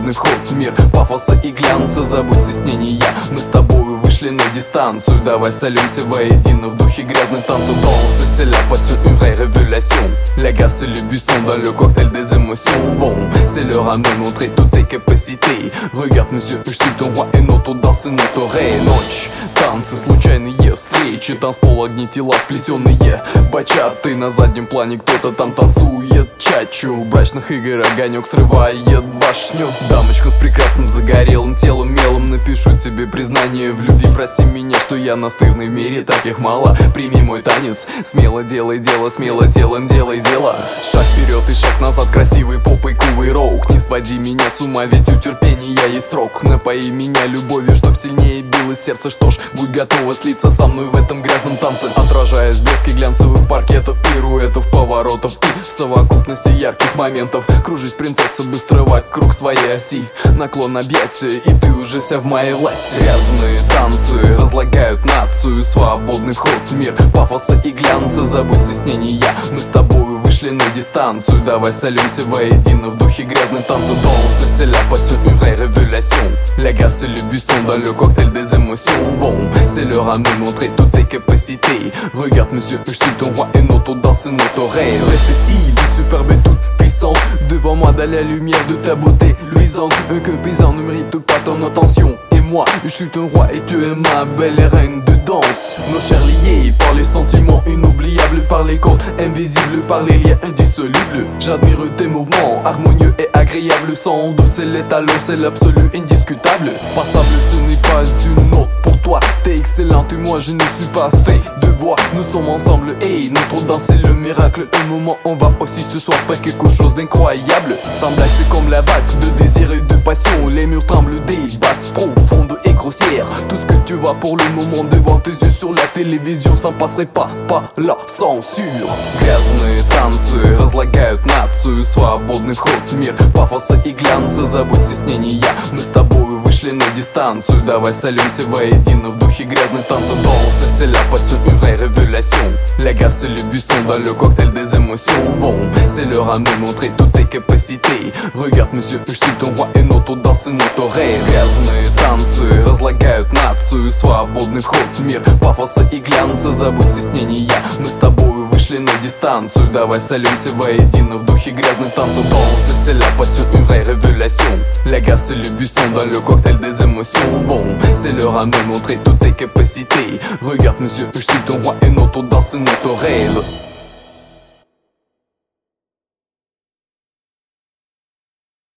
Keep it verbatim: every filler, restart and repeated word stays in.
свободный вход в мир пафоса и глянца. Забудь стеснения, мы с тобою вышли на дистанцию. Давай сольемся воедино в духе grazных танцев. Danse, c'est la passion, une vraie révélation. La gare c'est le buisson dans le cocktail des émotions. Bon, c'est l'heure à nous montrer toutes tes capacités. Regarde monsieur, je suis ton roi et notre danse, notre рей. Ночь, танцы, случайные встречи, танцпол, огни, тела сплетенные, бачаты на заднем плане, кто-то там танцует чачу. Брачных игр огонек срывает башню. Дамочка с прекрасным загорелым телом, мелом напишу тебе признание в любви. Прости меня, что я настырный, в мире таких мало. Прими мой танец, смело делай дело, смело телом делай дело. Шаг вперед и шаг назад, красивый поп и кувый роук. Не своди меня с ума, ведь у терпения есть срок. Напои меня любовью, чтоб сильнее билось сердце. Что ж, будь готова слиться со мной в этом грязном танце. Отражаясь в блеске глянцевых паркетов, пируэтов, поворотов и в совокупности ярких моментов. Кружись, принцесса, быстро вокруг своей оси. Наклон объятия, и ты уже вся в моей власти. Грязные танцы разлагают нацию. Свободный вход в мир пафоса и глянца. Забудь стеснения, мы с тобою вышли на дистанцию. Давай сольемся воедино в духе grazных танцев. Danse, c'est la passion, une vraie révélation. La gare c'est le buisson dans le cocktail des émotions. Bon, c'est l'heure à nous montrer toutes tes capacités. Regarde monsieur, je suis ton roi et notre danse, notre rêve. Reste ici, de superbe et toute puissante, devant moi dans la lumière de ta beauté luisante. Qu'un paysan ne mérite pas ton attention. Et moi, je suis ton roi et tu es ma belle reine de danse. Nos chairs liées par les sentiments inoubliables, par les cordes invisibles, par les liens indissolubles. J'admire tes mouvements harmonieux et agréables. Sans doute c'est l'étalon, c'est l'absolu indiscutable. Passable, ce n'est pas une note pour toi. T'es excellente et moi je ne suis pas fait de bois. Nous sommes ensemble et notre danse c'est le miracle. Un moment on va aussi ce soir faire quelque chose d'incroyable. Sans blague c'est comme la vague de désir et de passion. Les murs tremblent des basses profondes et grossières. Tout ce que tu vois pour le moment devant tes yeux sur la télévision, ça passerait pas par la censure. Грязные танцы разлагают нацию. Свободный вход в мир пафоса и глянца. Забудь стеснения, мы с тобою вышли на дистанцию. Давай сольемся воедино в духе grazных танцев. Danse, c'est la passion, une vraie révélation. La gare c'est le buisson dans le cocktail des émotions. Bon, c'est l'heure à nous montrer toutes tes capacités. Regarde monsieur, je suis ton roi et notre danse, notre рей. Грязные танцы разлагают нацию. Свободный вход в мир пафоса и глянца. Забудь стеснения, мы с тобою вышли на дистанцию. Давай сольемся воедино в духе grazных танцев. Danse, c'est la passion, une vraie révélation. La gare c'est le buisson dans le cocktail des émotions. Bon, c'est l'heure à nous montrer toutes tes capacités. Regarde monsieur, je suis ton roi et notre danse, notre rêve.